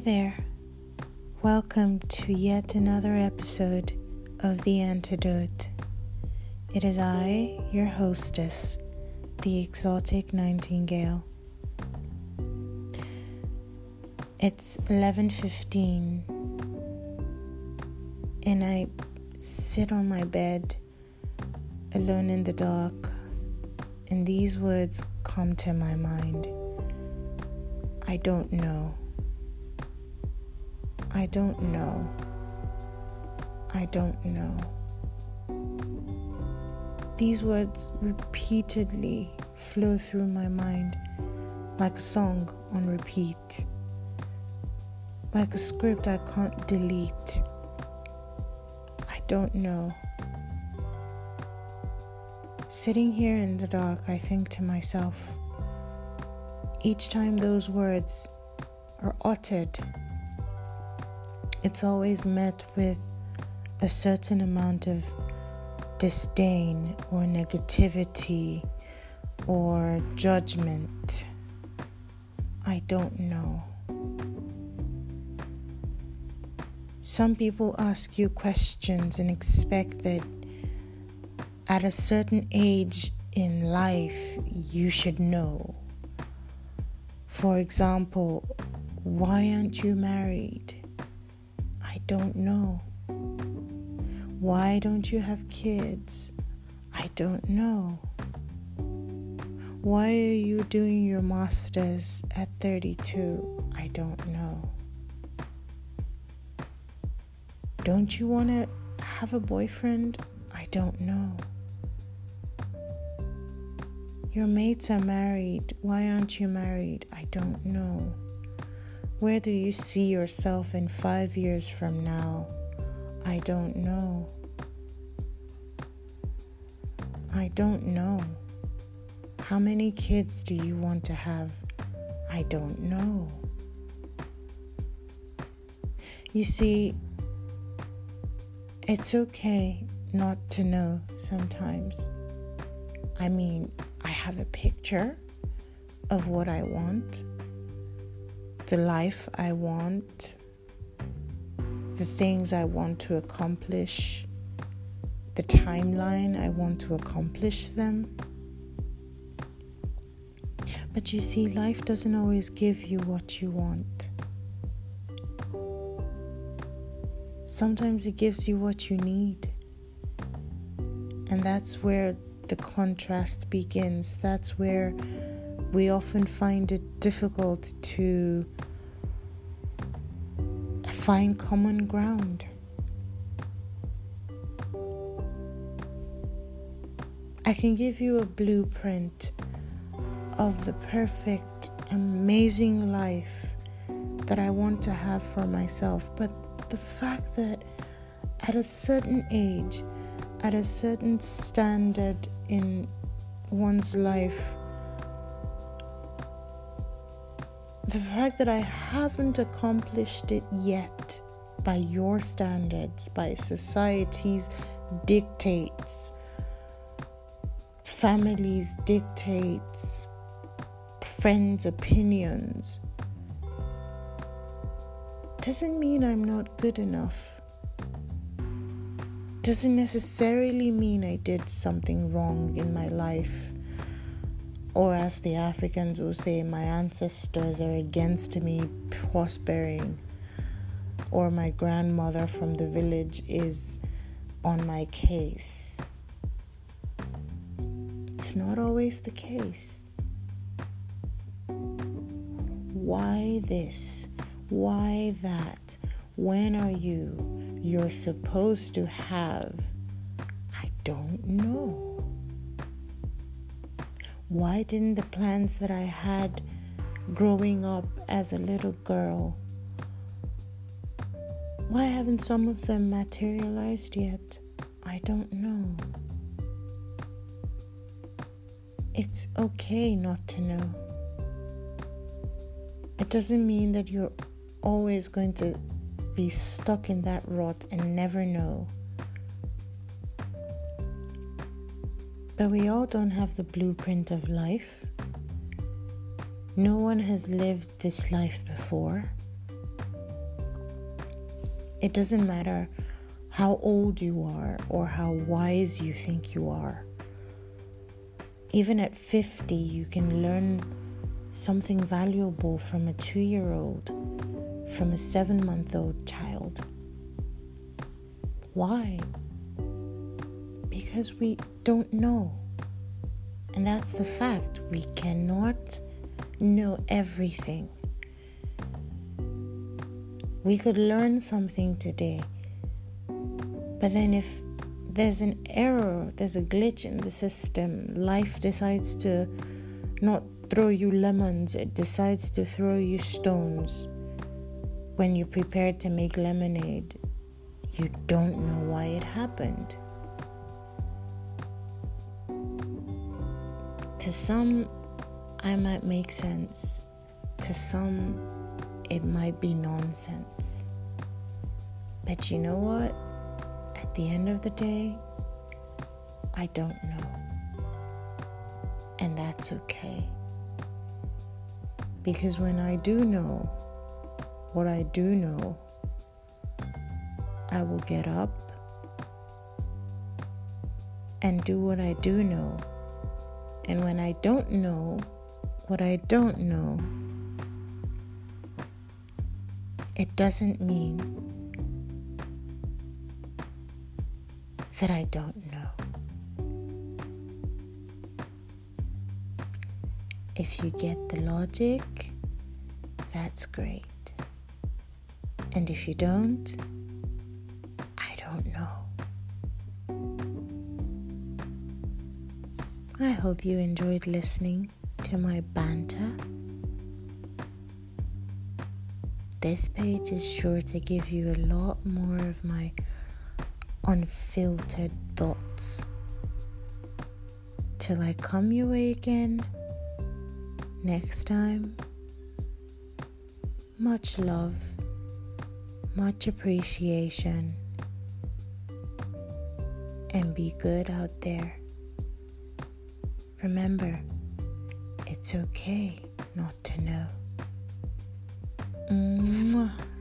there. Welcome to yet another episode of The Antidote. It is I, your hostess, the Exotic Nightingale. It's 11:15 and I sit on my bed alone in the dark, and these words come to my mind. I don't know. I don't know. I don't know. These words repeatedly flow through my mind like a song on repeat, like a script I can't delete. I don't know. Sitting here in the dark, I think to myself, each time those words are uttered, it's always met with a certain amount of disdain or negativity or judgment. I don't know. Some people ask you questions and expect that at a certain age in life you should know. For example, why aren't you married? I don't know. Why don't you have kids? I don't know. Why are you doing your masters at 32? I don't know. Don't you want to have a boyfriend? I don't know. Your mates are married. Why aren't you married? I don't know. Where do you see yourself in 5 years from now? I don't know. I don't know. How many kids do you want to have? I don't know. You see, it's okay not to know sometimes. I mean, I have a picture of what I want, the life I want, the things I want to accomplish, the timeline I want to accomplish them. But you see, life doesn't always give you what you want. Sometimes it gives you what you need. And that's where the contrast begins. That's where we often find it difficult to find common ground. I can give you a blueprint of the perfect, amazing life that I want to have for myself, but the fact that at a certain age, at a certain standard in one's life, the fact that I haven't accomplished it yet by your standards, by society's dictates, family's dictates, friends' opinions, doesn't mean I'm not good enough. Doesn't necessarily mean I did something wrong in my life. Or as the Africans will say, my ancestors are against me prospering. Or my grandmother from the village is on my case. It's not always the case. Why this? Why that? When are you? You're supposed to have. I don't know. Why didn't the plans that I had growing up as a little girl, why haven't some of them materialized yet? I don't know. It's okay not to know. It doesn't mean that you're always going to be stuck in that rut and never know. But we all don't have the blueprint of life. No one has lived this life before. It doesn't matter how old you are or how wise you think you are. Even at 50, you can learn something valuable from a 2-year-old, from a 7-month-old child. Why? Because we don't know. And that's the fact. We cannot know everything. We could learn something today, but then if there's an error, there's a glitch in the system, life decides to not throw you lemons, it decides to throw you stones. When you're prepared to make lemonade, you don't know why it happened. To some, I might make sense. To some, it might be nonsense. But you know what? At the end of the day, I don't know. And that's okay. Because when I do know what I do know, I will get up and do what I do know. And when I don't know what I don't know, it doesn't mean that I don't know. If you get the logic, that's great. And if you don't, I don't know. I hope you enjoyed listening to my banter. This page is sure to give you a lot more of my unfiltered thoughts. Till I come your way again next time, much love, much appreciation, and be good out there. Remember, it's okay not to know. Mwah.